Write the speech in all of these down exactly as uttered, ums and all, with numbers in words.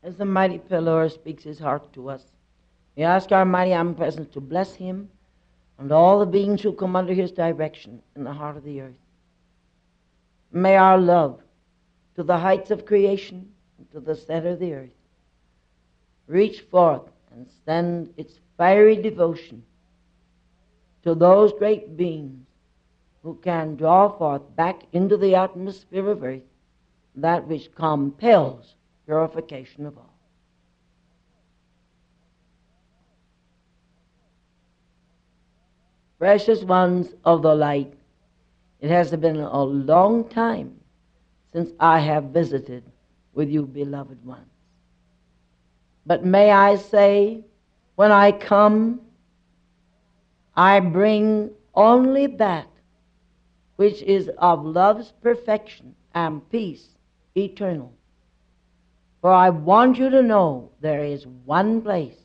As the mighty pillar speaks his heart to us, we ask our mighty omnipresence to bless him and all the beings who come under his direction in the heart of the earth. May our love to the heights of creation and to the center of the earth reach forth and send its fiery devotion to those great beings who can draw forth back into the atmosphere of earth that which compels purification of all. Precious ones of the light, it has been a long time since I have visited with you, beloved ones. But may I say, when I come, I bring only that which is of love's perfection and peace eternal. For I want you to know there is one place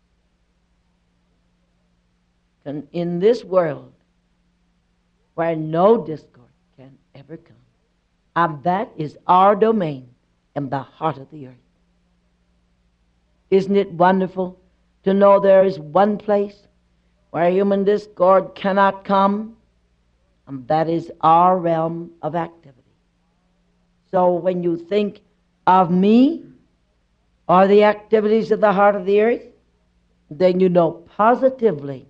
in this world where no discord can ever come. And that is our domain in the heart of the earth. Isn't it wonderful to know there is one place where human discord cannot come? And that is our realm of activity. So when you think of me or the activities of the heart of the earth, then you know positively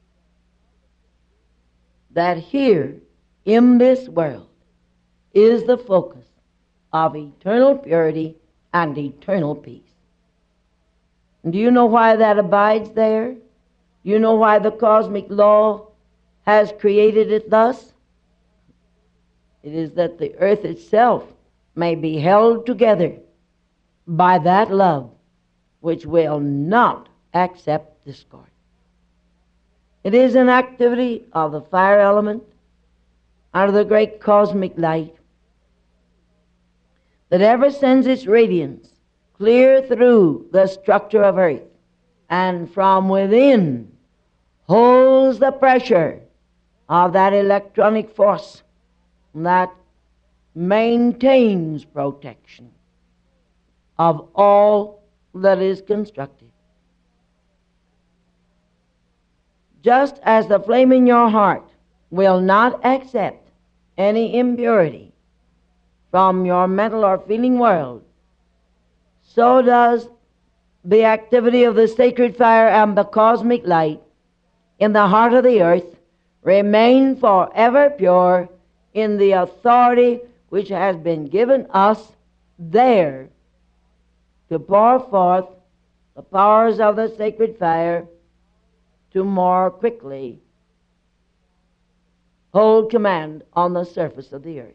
that here in this world is the focus of eternal purity and eternal peace. And do you know why that abides there? Do you know why the cosmic law has created it thus? It is that the earth itself may be held together by that love which will not accept discord. It is an activity of the fire element out of the great cosmic light that ever sends its radiance clear through the structure of earth and from within holds the pressure of that electronic force that maintains protection of all that is constructed. Just as the flame in your heart will not accept any impurity from your mental or feeling world, so does the activity of the sacred fire and the cosmic light in the heart of the earth remain forever pure in the authority which has been given us there to pour forth the powers of the sacred fire to more quickly hold command on the surface of the earth.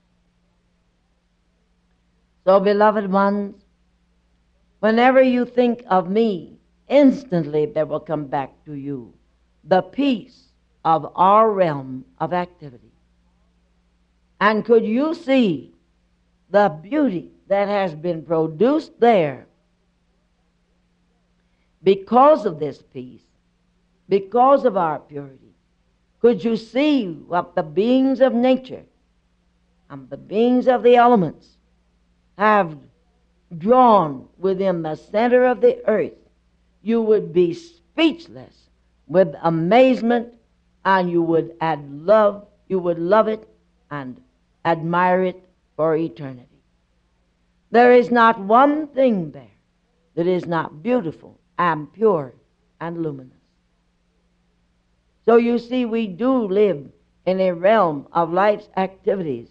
So, beloved ones, whenever you think of me, instantly there will come back to you the peace of our realm of activity. And could you see the beauty that has been produced there because of this peace, because of our purity? Could you see what the beings of nature and the beings of the elements have drawn within the center of the earth? You would be speechless with amazement, and you would add love, you would love it and admire it for eternity. There is not one thing there that is not beautiful and pure and luminous. So you see, we do live in a realm of life's activities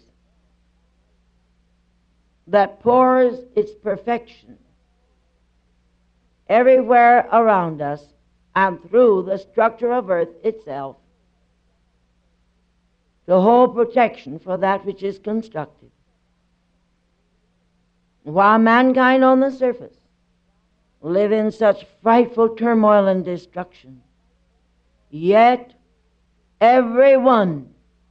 that pours its perfection everywhere around us and through the structure of earth itself to hold protection for that which is constructed. While mankind on the surface live in such frightful turmoil and destruction, yet everyone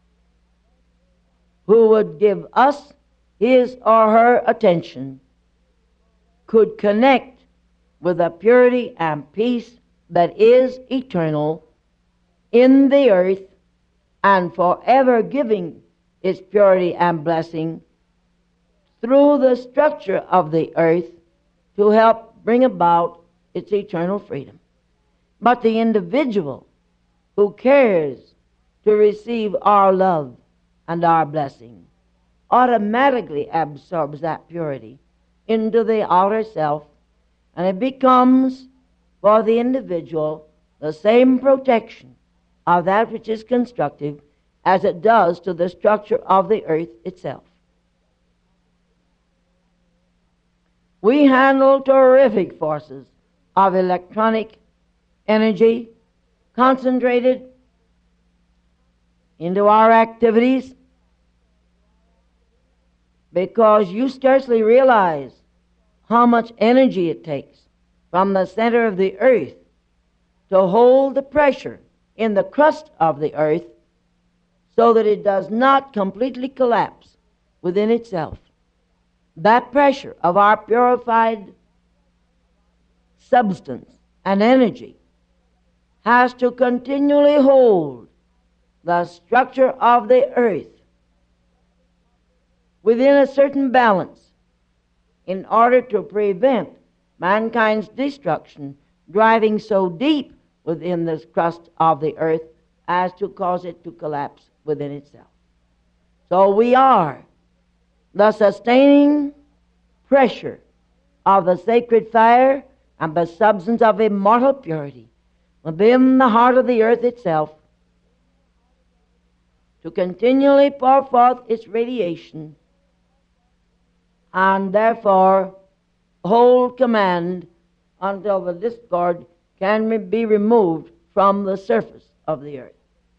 who would give us his or her attention could connect with the purity and peace that is eternal in the earth and forever giving its purity and blessing through the structure of the earth to help bring about its eternal freedom. But the individual who cares to receive our love and our blessing automatically absorbs that purity into the outer self, and it becomes for the individual the same protection of that which is constructive as it does to the structure of the earth itself. We handle terrific forces of electronic energy concentrated into our activities because you scarcely realize how much energy it takes from the center of the earth to hold the pressure in the crust of the earth so that it does not completely collapse within itself. That pressure of our purified substance and energy has to continually hold the structure of the earth within a certain balance in order to prevent mankind's destruction driving so deep within the crust of the earth as to cause it to collapse within itself. So we are the sustaining pressure of the sacred fire and the substance of immortal purity within the heart of the earth itself to continually pour forth its radiation and therefore hold command until the discord can be removed from the surface of the earth.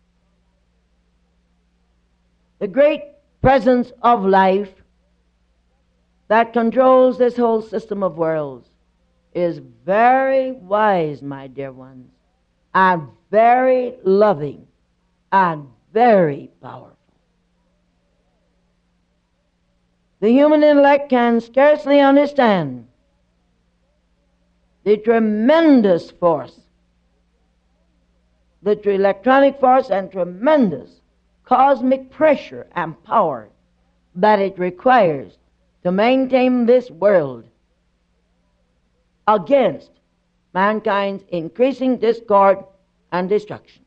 The great presence of life that controls this whole system of worlds is very wise, my dear ones, and very loving and very powerful. The human intellect can scarcely understand the tremendous force, the electronic force and tremendous cosmic pressure and power that it requires to maintain this world against mankind's increasing discord and destruction.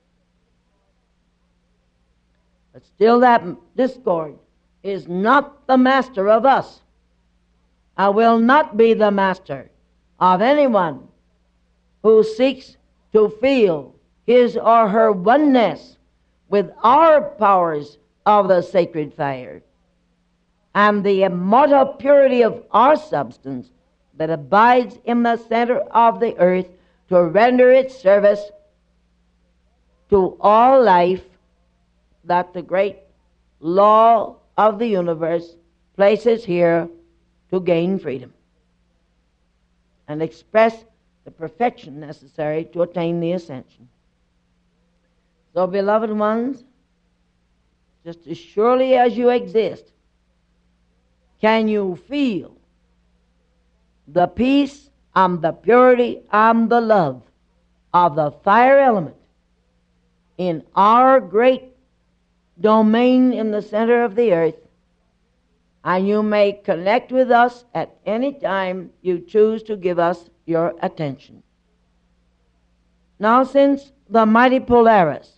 But still that discord is not the master of us. I will not be the master of anyone who seeks to feel his or her oneness with our powers of the sacred fire and the immortal purity of our substance that abides in the center of the earth to render its service to all life that the great law of the universe places here to gain freedom and express the perfection necessary to attain the ascension. So, beloved ones, just as surely as you exist, can you feel the peace and the purity and the love of the fire element in our great domain in the center of the earth, and you may connect with us at any time you choose to give us your attention. Now, since the mighty Polaris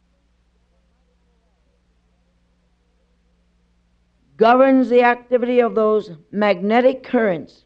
governs the activity of those magnetic currents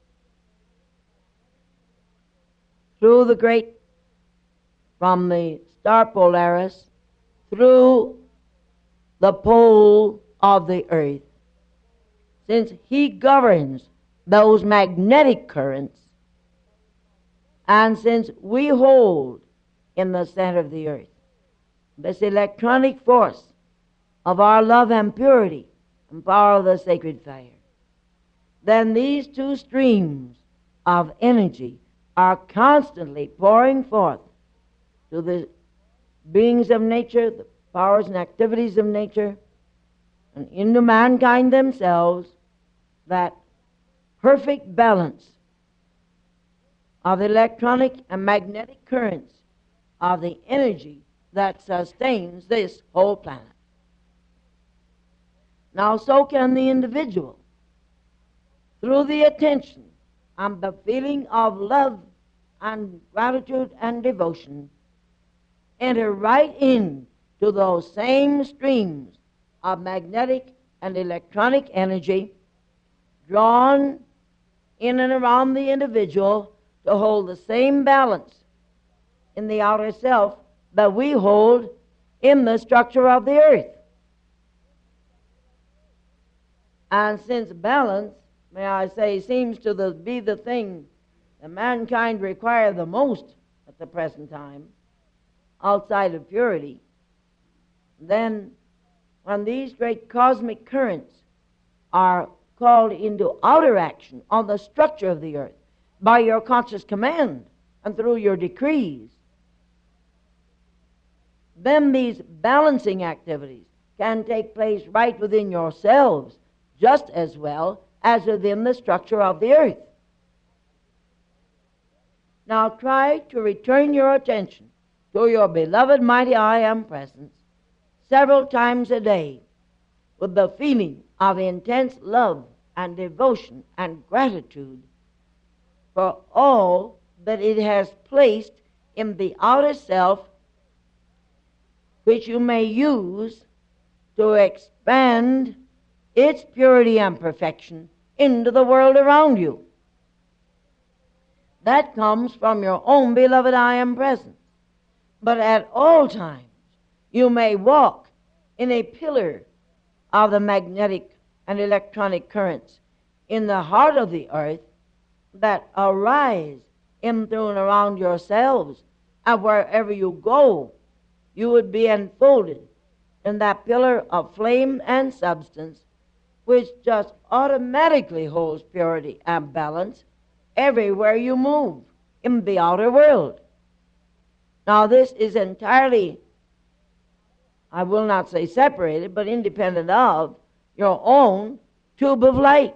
through the great, from the star Polaris through the pole of the earth, since he governs those magnetic currents, and since we hold in the center of the earth this electronic force of our love and purity and power of the sacred fire, then these two streams of energy are constantly pouring forth to the beings of nature, the powers and activities of nature, and into mankind themselves, that perfect balance of electronic and magnetic currents of the energy that sustains this whole planet. Now, so can the individual, through the attention and the feeling of love and gratitude and devotion enter right in to those same streams of magnetic and electronic energy drawn in and around the individual to hold the same balance in the outer self that we hold in the structure of the earth. And since balance, may I say, seems to the, be the thing that mankind require the most at the present time, outside of purity, then when these great cosmic currents are called into outer action on the structure of the earth by your conscious command and through your decrees, then these balancing activities can take place right within yourselves just as well as within the structure of the earth. Now try to return your attention to your beloved mighty I Am presence several times a day with the feeling of intense love and devotion and gratitude for all that it has placed in the outer self, which you may use to expand its purity and perfection into the world around you. That comes from your own beloved I Am presence. But at all times, you may walk in a pillar of the magnetic and electronic currents in the heart of the earth that arise in, through, and around yourselves, and wherever you go, you would be enfolded in that pillar of flame and substance, which just automatically holds purity and balance everywhere you move in the outer world. Now, this is entirely, I will not say separated, but independent of your own tube of light.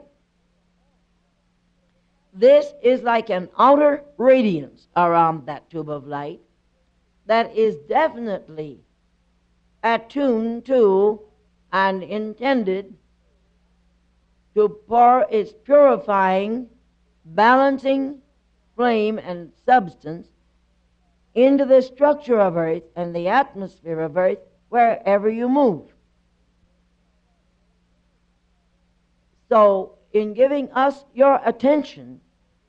This is like an outer radiance around that tube of light that is definitely attuned to and intended to pour its purifying, balancing flame and substance into the structure of earth and the atmosphere of earth wherever you move. So, in giving us your attention,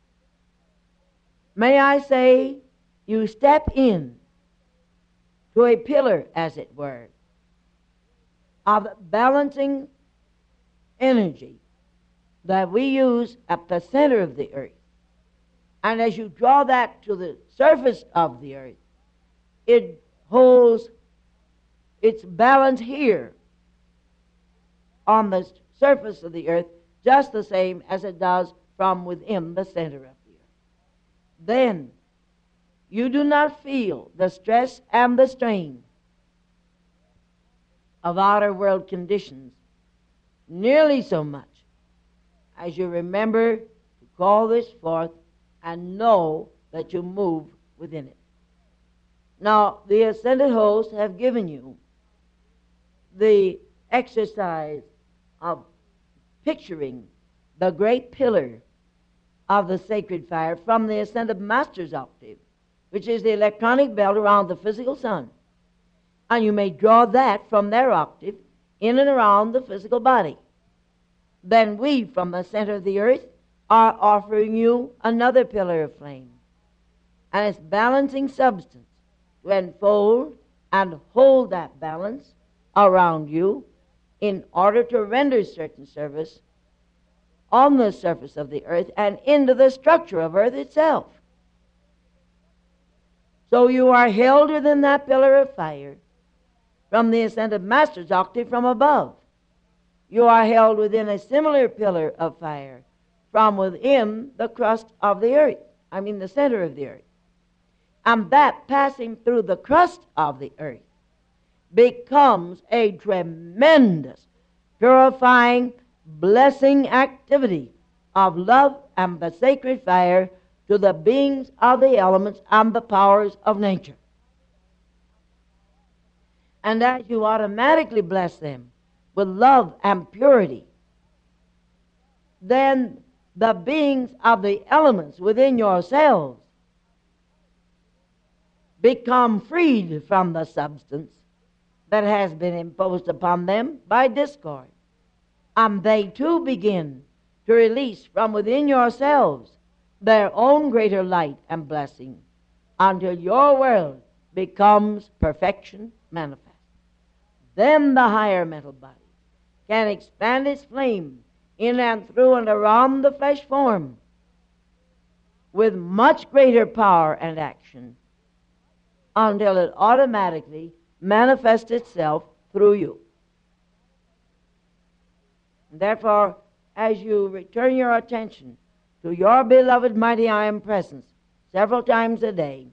may I say, you step in to a pillar, as it were, of balancing energy that we use at the center of the earth. And as you draw that to the surface of the earth, it holds its balance here on the surface of the earth just the same as it does from within the center of the earth. Then you do not feel the stress and the strain of outer world conditions nearly so much as you remember to call this forth and know that you move within it. Now, the ascended hosts have given you the exercise of picturing the great pillar of the sacred fire from the ascended master's octave, which is the electronic belt around the physical sun. And you may draw that from their octave in and around the physical body. Then we, from the center of the earth, are offering you another pillar of flame and its balancing substance to enfold and hold that balance around you in order to render certain service on the surface of the earth and into the structure of earth itself. So you are held within that pillar of fire from the ascended master's octave from above. You are held within a similar pillar of fire from within the crust of the earth, I mean the center of the earth. And that passing through the crust of the earth becomes a tremendous, purifying, blessing activity of love and the sacred fire to the beings of the elements and the powers of nature. And as you automatically bless them with love and purity, then the beings of the elements within yourselves become freed from the substance that has been imposed upon them by discord. And they too begin to release from within yourselves their own greater light and blessing until your world becomes perfection manifest. Then the higher mental body can expand its flame in and through and around the flesh form with much greater power and action until it automatically manifests itself through you. Therefore, as you return your attention to your beloved mighty I Am presence several times a day,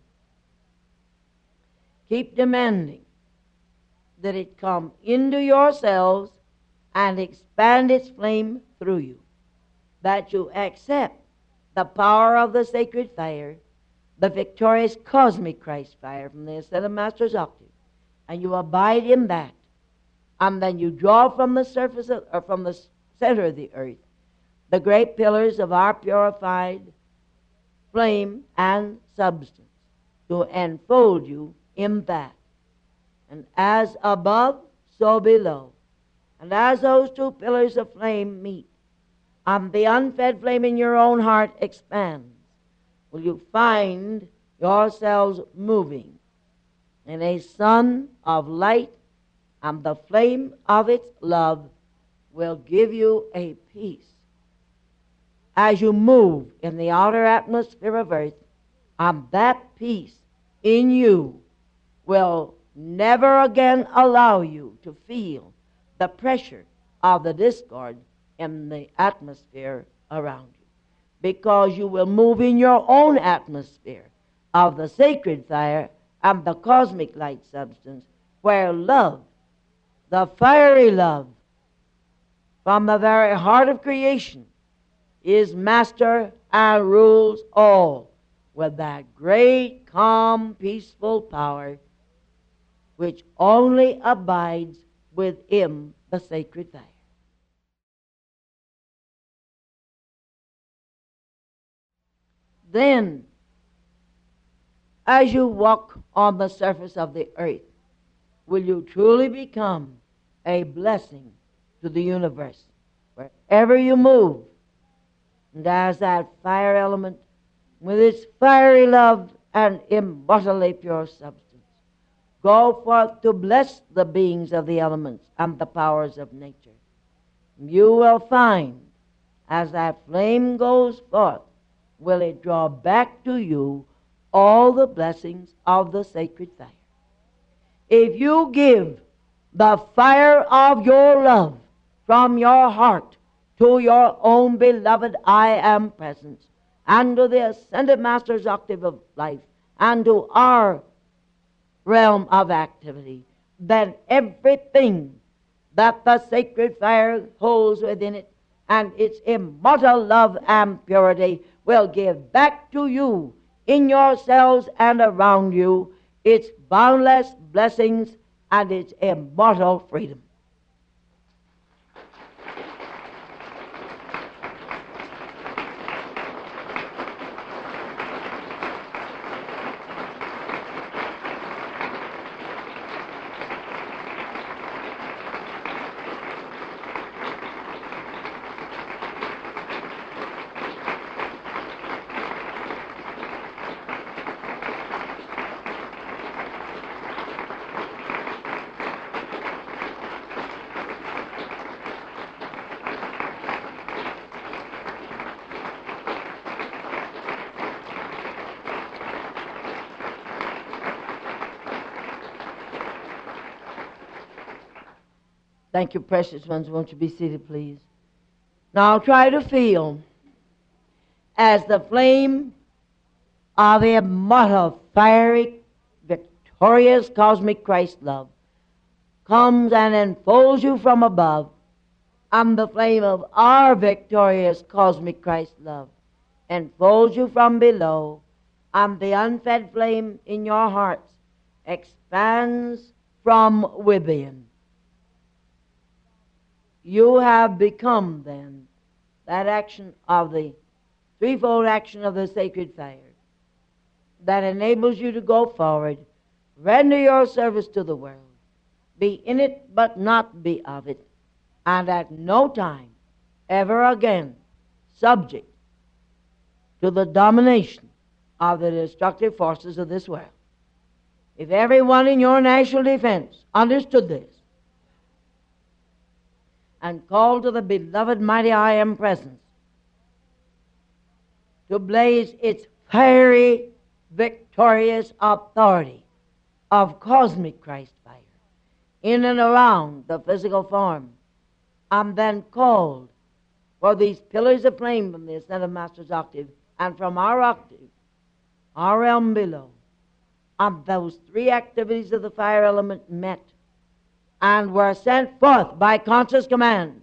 keep demanding that it come into yourselves and expand its flame through you, that you accept the power of the sacred fire, the victorious cosmic Christ fire from the Ascended Master's octave, and you abide in that, and then you draw from the surface of, or from the center of the earth the great pillars of our purified flame and substance to enfold you in that. And as above, so below. And as those two pillars of flame meet, and the unfed flame in your own heart expands, will you find yourselves moving in a sun of light, and the flame of its love will give you a peace. As you move in the outer atmosphere of earth, and that peace in you will never again allow you to feel the pressure of the discord in the atmosphere around you, because you will move in your own atmosphere of the sacred fire and the cosmic light substance, where love, the fiery love from the very heart of creation, is master and rules all with that great, calm, peaceful power which only abides within the sacred fire. Then, as you walk on the surface of the earth, will you truly become a blessing to the universe. Wherever you move, and as that fire element with its fiery love and immortally pure substance, go forth to bless the beings of the elements and the powers of nature. You will find, as that flame goes forth, will it draw back to you all the blessings of the sacred fire. If you give the fire of your love from your heart to your own beloved I Am presence, and to the Ascended Master's octave of life, and to our realm of activity, then everything that the sacred fire holds within it and its immortal love and purity will give back to you in yourselves and around you its boundless blessings and its immortal freedom. Thank you, precious ones. Won't you be seated, please? Now try to feel as the flame of the immortal, fiery, victorious cosmic Christ love comes and enfolds you from above, and the flame of our victorious cosmic Christ love enfolds you from below, and the unfed flame in your hearts expands from within. You have become, then, that action of the threefold action of the sacred fire that enables you to go forward, render your service to the world, be in it but not be of it, and at no time ever again subject to the domination of the destructive forces of this world. If everyone in your national defense understood this and called to the beloved mighty I Am presence to blaze its fiery, victorious authority of cosmic Christ fire in and around the physical form, and then called for these pillars of flame from the ascended Master's octave and from our octave, our realm below, and those three activities of the fire element met and were sent forth by conscious command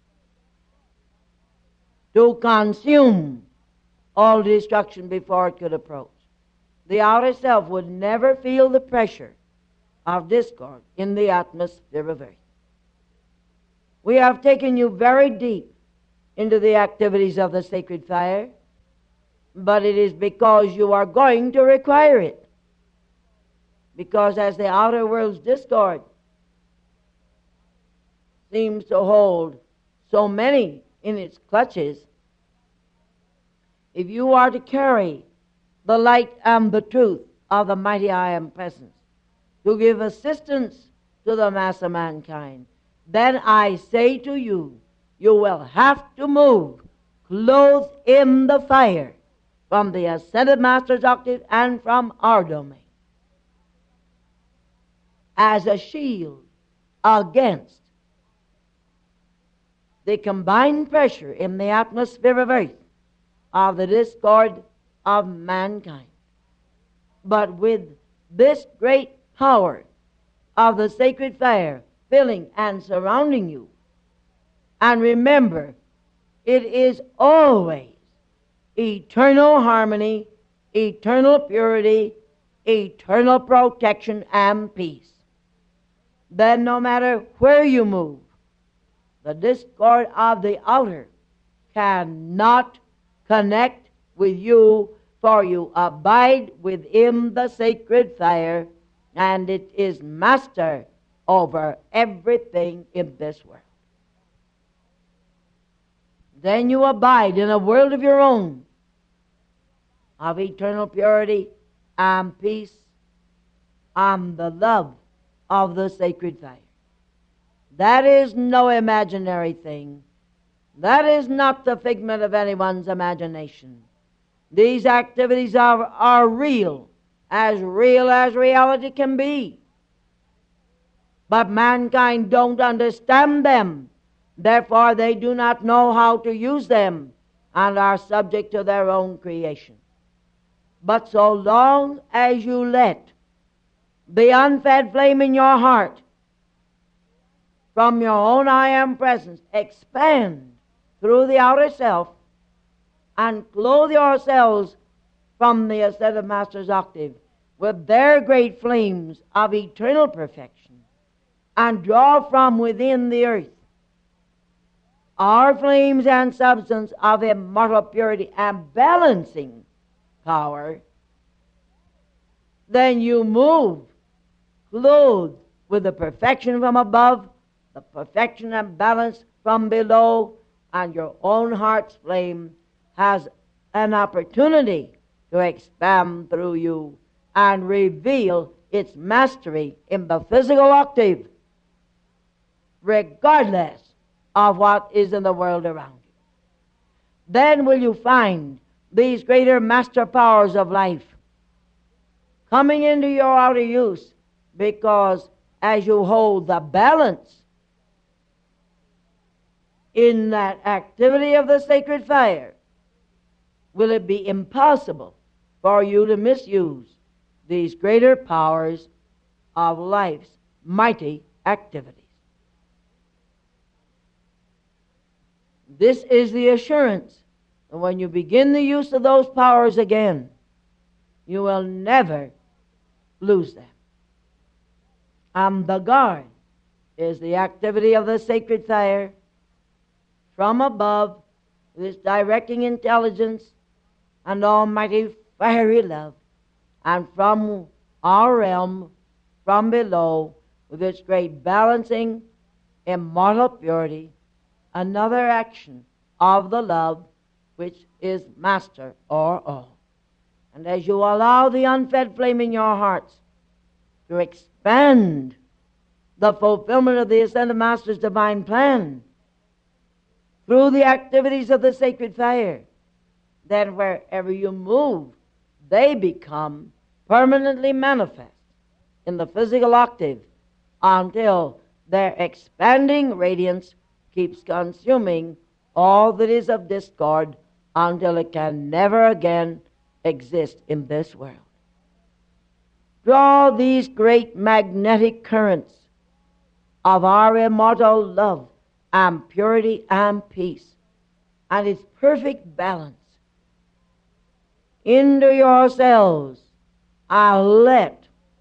to consume all destruction before it could approach. The outer self would never feel the pressure of discord in the atmosphere of earth. We have taken you very deep into the activities of the sacred fire, but it is because you are going to require it. Because as the outer world's discord seems to hold so many in its clutches, if you are to carry the light and the truth of the mighty I Am presence to give assistance to the mass of mankind, then I say to you, you will have to move clothed in the fire from the ascended Master's octave and from our domain as a shield against the combined pressure in the atmosphere of earth of the discord of mankind. But with this great power of the sacred fire filling and surrounding you, and remember, it is always eternal harmony, eternal purity, eternal protection and peace. Then no matter where you move, the discord of the outer cannot connect with you, for you abide within the sacred fire, and it is master over everything in this world. Then you abide in a world of your own, of eternal purity and peace and the love of the sacred fire. That is no imaginary thing. That is not the figment of anyone's imagination. These activities are, are real, as real as reality can be. But mankind don't understand them. Therefore, they do not know how to use them and are subject to their own creation. But so long as you let the unfed flame in your heart from your own I Am presence expand through the outer self and clothe yourselves from the ascended Master's octave with their great flames of eternal perfection, and draw from within the earth our flames and substance of immortal purity and balancing power, then you move clothed with the perfection from above, the perfection and balance from below, and your own heart's flame has an opportunity to expand through you and reveal its mastery in the physical octave, regardless of what is in the world around you. Then will you find these greater master powers of life coming into your outer use, because as you hold the balance in that activity of the sacred fire, will it be impossible for you to misuse these greater powers of life's mighty activities. This is the assurance that when you begin the use of those powers again, you will never lose them. And the guard is the activity of the sacred fire from above with its directing intelligence and almighty fiery love, and from our realm, from below, with its great balancing, immortal purity, another action of the love which is master o'er all. And as you allow the unfed flame in your hearts to expand the fulfillment of the Ascended Master's divine plan through the activities of the sacred fire, then wherever you move, they become permanently manifest in the physical octave until their expanding radiance keeps consuming all that is of discord until it can never again exist in this world. Draw these great magnetic currents of our immortal love and purity and peace and its perfect balance into yourselves, and let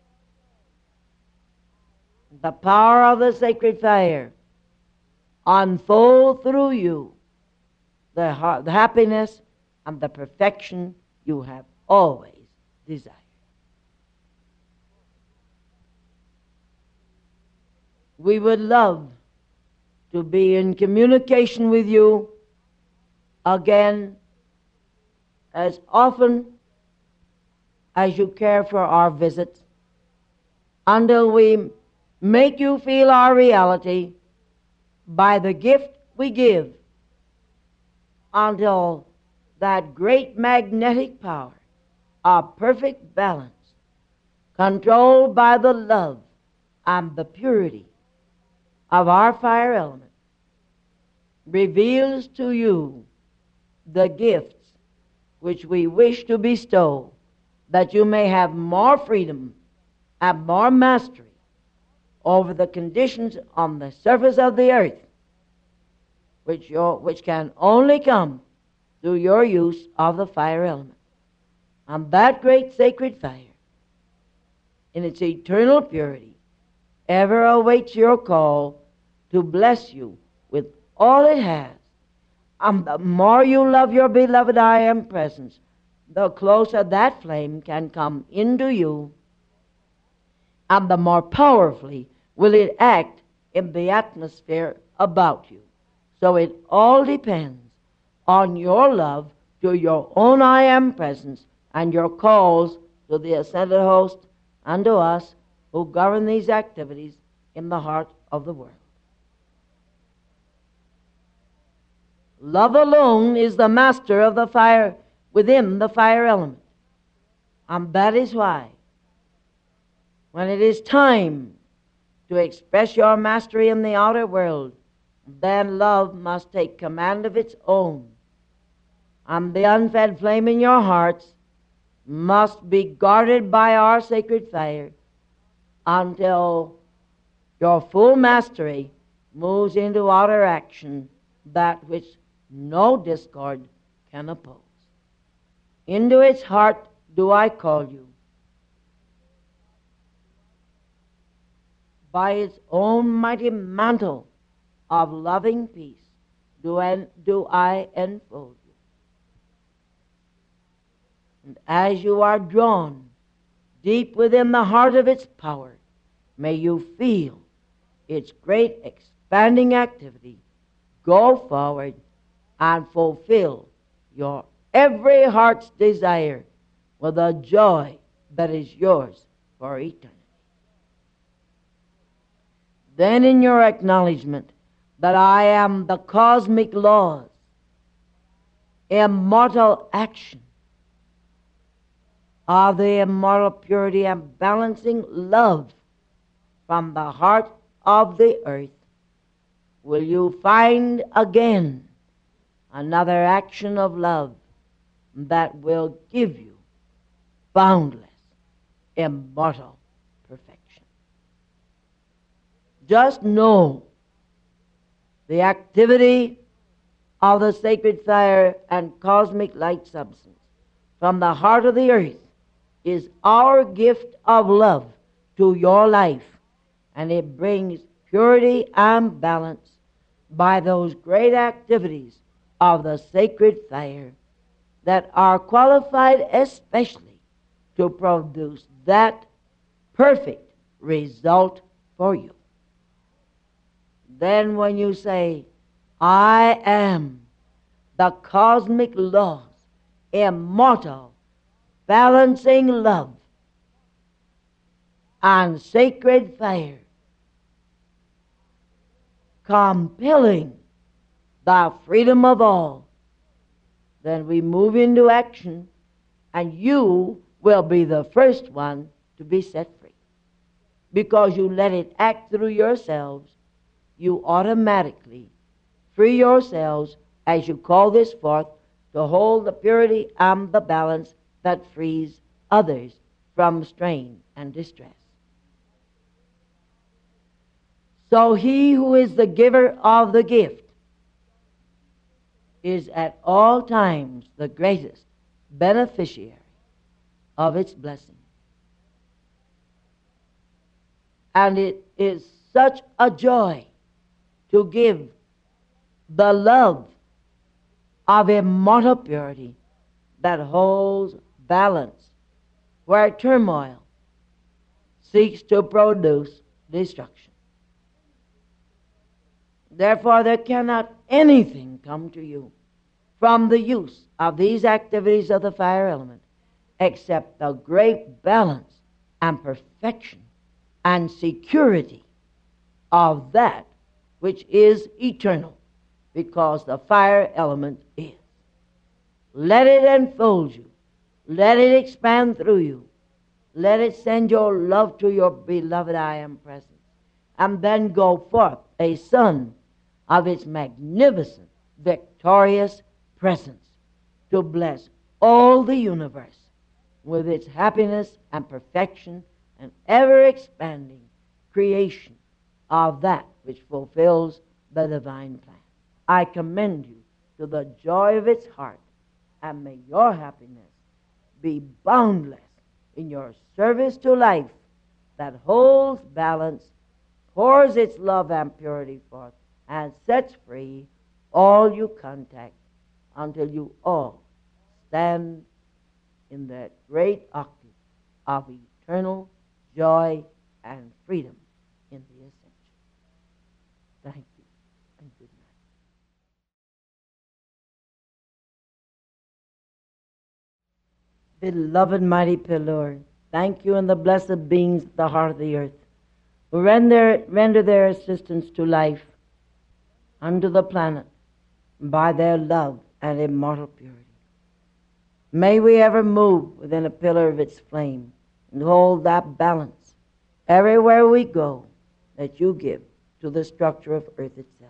the power of the sacred fire unfold through you the, ha- the happiness and the perfection you have always desired. We would love to be in communication with you again as often as you care for our visits, until we make you feel our reality by the gift we give, until that great magnetic power of perfect balance, controlled by the love and the purity of our fire element, reveals to you the gifts which we wish to bestow, that you may have more freedom and more mastery over the conditions on the surface of the earth, which, your, which can only come through your use of the fire element. And that great sacred fire, in its eternal purity, ever awaits your call to bless you with all it has. And the more you love your beloved I Am presence, the closer that flame can come into you, and the more powerfully will it act in the atmosphere about you. So it all depends on your love to your own I Am presence and your calls to the ascended host and to us who govern these activities in the heart of the world. Love alone is the master of the fire within the fire element. And that is why, when it is time to express your mastery in the outer world, then love must take command of its own. And the unfed flame in your hearts must be guarded by our sacred fire until your full mastery moves into outer action, that which no discord can oppose. Into its heart do I call you. By its own mighty mantle of loving peace do I, do I enfold you. And as you are drawn deep within the heart of its power, may you feel its great expanding activity go forward and fulfill your every heart's desire with a joy that is yours for eternity. Then in your acknowledgement that I am the cosmic laws, immortal action of the immortal purity and balancing love from the heart of the earth, will you find again another action of love that will give you boundless, immortal perfection. Just know the activity of the sacred fire and cosmic light substance from the heart of the earth is our gift of love to your life, and it brings purity and balance by those great activities of the sacred fire that are qualified especially to produce that perfect result for you. Then when you say, I am the cosmic laws, immortal, balancing love, and sacred fire, compelling the freedom of all, then we move into action, and you will be the first one to be set free. Because you let it act through yourselves, you automatically free yourselves as you call this forth to hold the purity and the balance that frees others from strain and distress. So he who is the giver of the gift is at all times the greatest beneficiary of its blessing. And it is such a joy to give the love of immortal purity that holds balance where turmoil seeks to produce destruction. Therefore, there cannot anything come to you from the use of these activities of the fire element except the great balance and perfection and security of that which is eternal, because the fire element is. Let it enfold you. Let it expand through you. Let it send your love to your beloved I am presence. And then go forth a son of its magnificent, victorious presence to bless all the universe with its happiness and perfection and ever-expanding creation of that which fulfills the divine plan. I commend you to the joy of its heart, and may your happiness be boundless in your service to life that holds balance, pours its love and purity forth, and sets free all you contact until you all stand in that great octave of eternal joy and freedom in the ascension. Thank you and good night. Beloved mighty Pillar, thank you and the blessed beings at the heart of the earth who render, render their assistance to life unto the planet by their love and immortal purity. May we ever move within a pillar of its flame and hold that balance everywhere we go that you give to the structure of earth itself.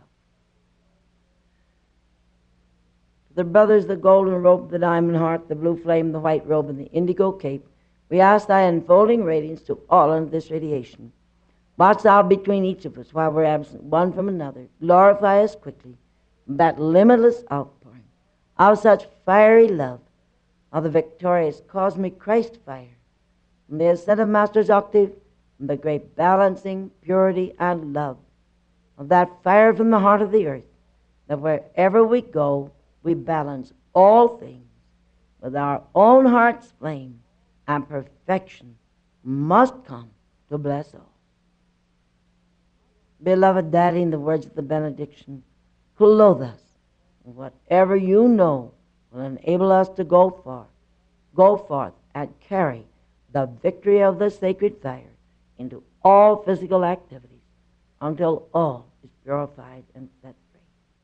To the brothers, the golden robe, the diamond heart, the blue flame, the white robe, and the indigo cape, we ask thy enfolding radiance to all under this radiation. Watch thou between each of us while we're absent one from another. Glorify us quickly, that limitless outpouring of such fiery love of the victorious cosmic Christ fire, from the ascended Master's octave, from the great balancing purity and love of that fire from the heart of the earth, that wherever we go, we balance all things with our own heart's flame, and perfection must come to bless all. Beloved Daddy, in the words of the benediction, clothe us in whatever you know will enable us to go forth, go forth and carry the victory of the sacred fire into all physical activities until all is purified and set free.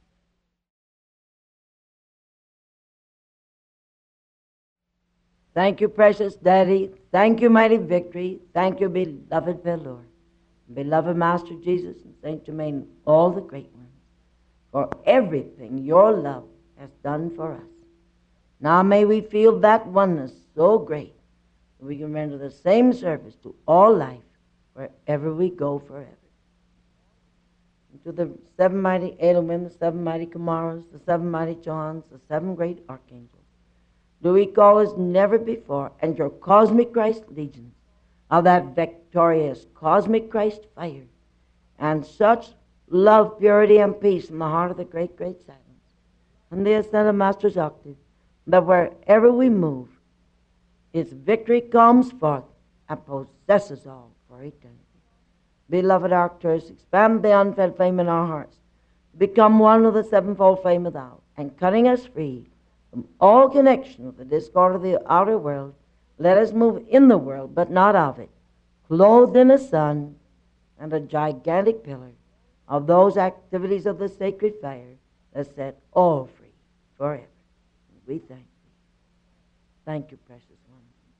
Thank you, precious Daddy. Thank you, mighty victory. Thank you, beloved Velour. Beloved Master Jesus and Saint Germain, all the great ones, for everything your love has done for us. Now may we feel that oneness so great that we can render the same service to all life wherever we go forever. And to the seven mighty Elohim, the seven mighty Kamaras, the seven mighty Johns, the seven great archangels, do we call as never before, and your cosmic Christ legions of that victorious cosmic Christ fire, and such love, purity, and peace in the heart of the great, great silence, and the ascended Master's octave, that wherever we move, its victory comes forth and possesses all for eternity. Beloved Arcturus, expand the unfed flame in our hearts, become one with the sevenfold flame without, and cutting us free from all connection with the discord of the outer world, let us move in the world, but not of it, clothed in a sun and a gigantic pillar of those activities of the sacred fire that set all free forever. We thank thee. Thank you, precious one.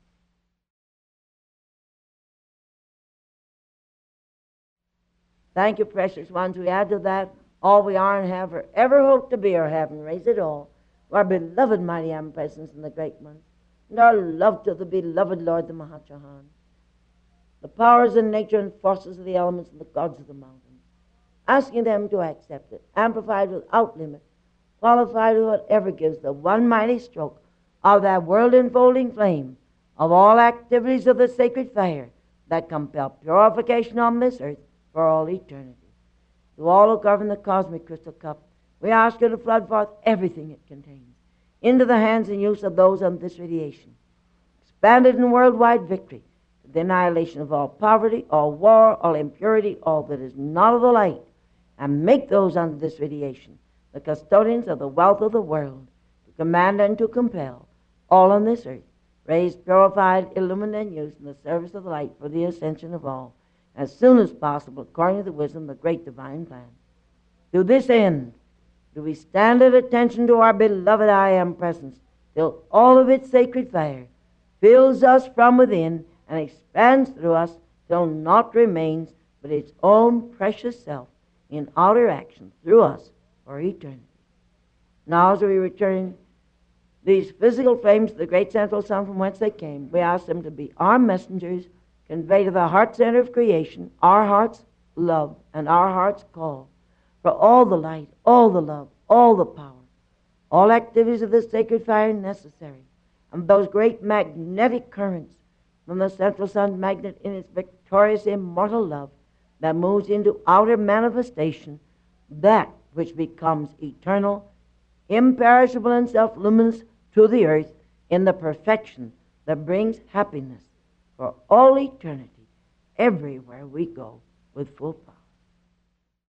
Thank you, precious ones. We add to that all we are and have or ever hope to be or have, and raise it all to our beloved mighty omnipresence and the great ones, and our love to the beloved Lord the Mahachohan, the powers in nature and forces of the elements and the gods of the mountains, asking them to accept it, amplified without limit, qualified with whatever gives the one mighty stroke of that world-enfolding flame of all activities of the sacred fire that compel purification on this earth for all eternity. To all who govern the cosmic crystal cup, we ask you to flood forth everything it contains into the hands and use of those on this radiation, expanded in worldwide victory, to the annihilation of all poverty, all war, all impurity, all that is not of the light, and make those under this radiation the custodians of the wealth of the world, to command and to compel all on this earth, raised, purified, illumined, and used in the service of the light for the ascension of all, as soon as possible, according to the wisdom of the great divine plan. To this end, do we stand at attention to our beloved I Am presence, till all of its sacred fire fills us from within and expands through us, till naught remains but its own precious self in outer action through us for eternity. Now, as we return these physical flames to the great central sun from whence they came, we ask them to be our messengers, convey to the heart center of creation our heart's love and our heart's call for all the light, all the love, all the power, all activities of the sacred fire necessary, and those great magnetic currents from the central sun magnet in its victorious immortal love that moves into outer manifestation, that which becomes eternal, imperishable, and self-luminous to the earth in the perfection that brings happiness for all eternity everywhere we go with full power.